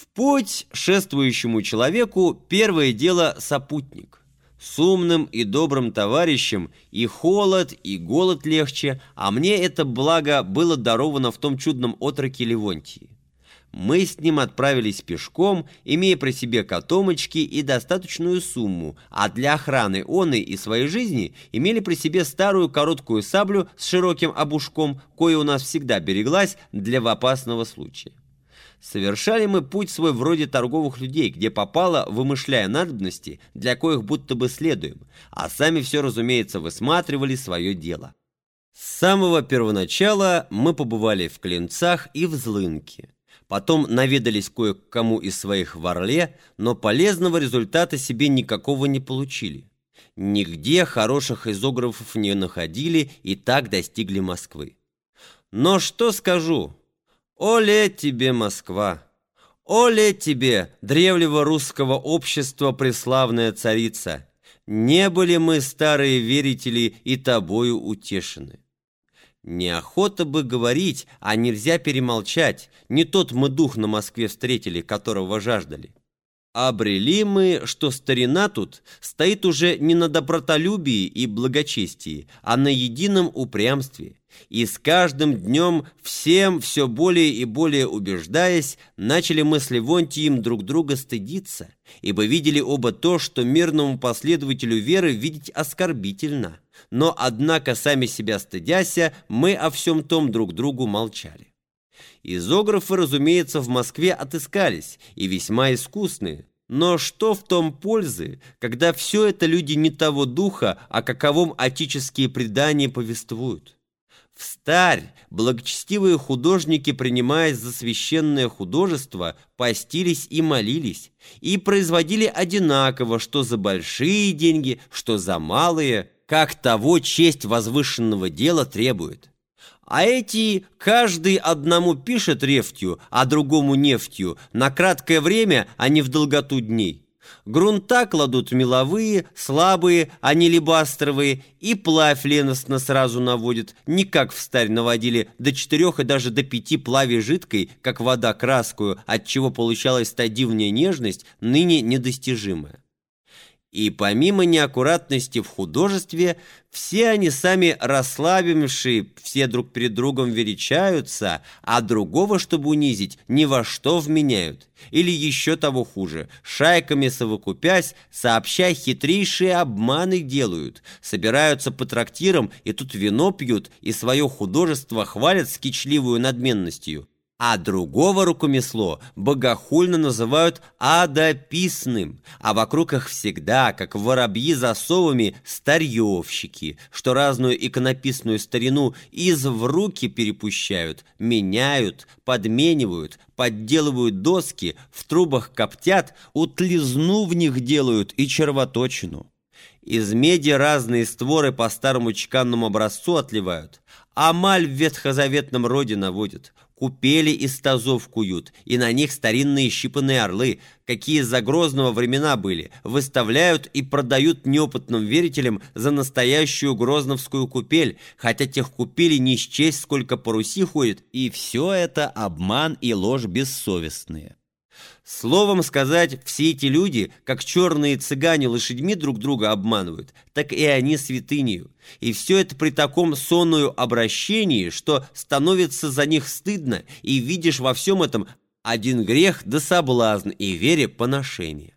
В путь шествующему человеку первое дело сопутник. С умным и добрым товарищем и холод, и голод легче, а мне это благо было даровано в том чудном отроке Левонтии. Мы с ним отправились пешком, имея при себе котомочки и достаточную сумму, а для охраны оной и своей жизни имели при себе старую короткую саблю с широким обушком, кое у нас всегда береглась для опасного случая. Совершали мы путь свой вроде торговых людей, где попало, вымышляя надобности, для коих будто бы следуем, а сами все, разумеется, высматривали свое дело. С самого первоначала мы побывали в Клинцах и в Злынке. Потом наведались кое-к-кому из своих в Орле, но полезного результата себе никакого не получили. Нигде хороших изографов не находили и так достигли Москвы. Но что скажу? Оле тебе, Москва! Оле тебе, древнего русского общества преславная царица! Не были мы, старые верители, и тобою утешены. Неохота бы говорить, а нельзя перемолчать. Не тот мы дух на Москве встретили, которого жаждали. Обрели мы, что старина тут стоит уже не на добротолюбии и благочестии, а на едином упрямстве. И с каждым днем всем все более и более убеждаясь, начали мы с Левонтием друг друга стыдиться, ибо видели оба то, что мирному последователю веры видеть оскорбительно. Но, однако, сами себя стыдяся, мы о всем том друг другу молчали. Изографы, разумеется, в Москве отыскались, и весьма искусные. Но что в том пользы, когда все это люди не того духа, о каковом отеческие предания повествуют? Встарь благочестивые художники, принимаясь за священное художество, постились и молились, и производили одинаково, что за большие деньги, что за малые, как того честь возвышенного дела требует. А эти каждый одному пишет рефтью, а другому нефтью, на краткое время, а не в долготу дней. Грунта кладут меловые, слабые, а не либастровые, и плавь леностно сразу наводит, не как встарь наводили до 4 и даже до 5 плавей жидкой, как вода краскую, отчего получалась та дивная нежность, ныне недостижимая. И помимо неаккуратности в художестве, все они сами расслабившие, все друг перед другом величаются, а другого, чтобы унизить, ни во что вменяют. Или еще того хуже, шайками совокупясь, сообща хитрейшие обманы делают, собираются по трактирам и тут вино пьют и свое художество хвалят с кичливую надменностью. А другого рукомесло богохульно называют адописным, а вокруг их всегда, как воробьи за совами, старьевщики, что разную иконописную старину из в руки перепущают, меняют, подменивают, подделывают доски, в трубах коптят, утлизну в них делают и червоточину. Из меди разные створы по старому чеканному образцу отливают, а маль в ветхозаветном роде наводят. Купели из тазов куют, и на них старинные щипанные орлы, какие за Грозного времена были, выставляют и продают неопытным верителям за настоящую грозновскую купель, хотя тех купелей не счесть, сколько по Руси ходит, и все это обман и ложь бессовестные. Словом сказать, все эти люди, как черные цыгане лошадьми друг друга обманывают, так и они святынею. И все это при таком сонную обращении, что становится за них стыдно, и видишь во всем этом один грех да соблазн и вере поношение.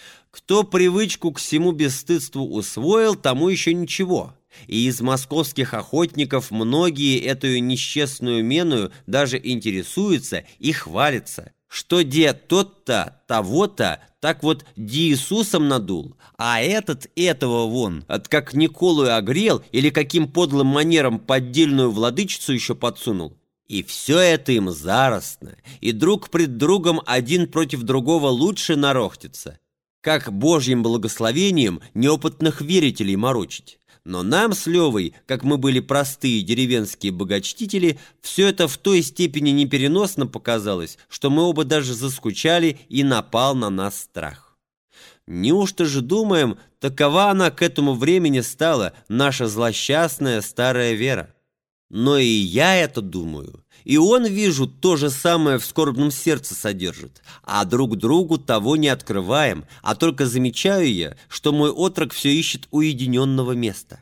Кто привычку к всему бесстыдству усвоил, тому еще ничего. И из московских охотников многие эту несчастную меною даже интересуются и хвалятся, что де тот-то, того-то, так вот Иисусом надул, а этот этого вон, от как Николую огрел или каким подлым манером поддельную владычицу еще подсунул. И все это им заростно, и друг пред другом один против другого лучше нарохтится, как Божьим благословением неопытных верителей морочить. Но нам с Левой, как мы были простые деревенские богочтители, все это в той степени непереносно показалось, что мы оба даже заскучали, и напал на нас страх. Неужто же думаем, такова она к этому времени стала, наша злосчастная старая вера? Но и я это думаю, И он, вижу, то же самое в скорбном сердце содержит. А друг другу того не открываем, а только замечаю я, что мой отрок все ищет уединенного места.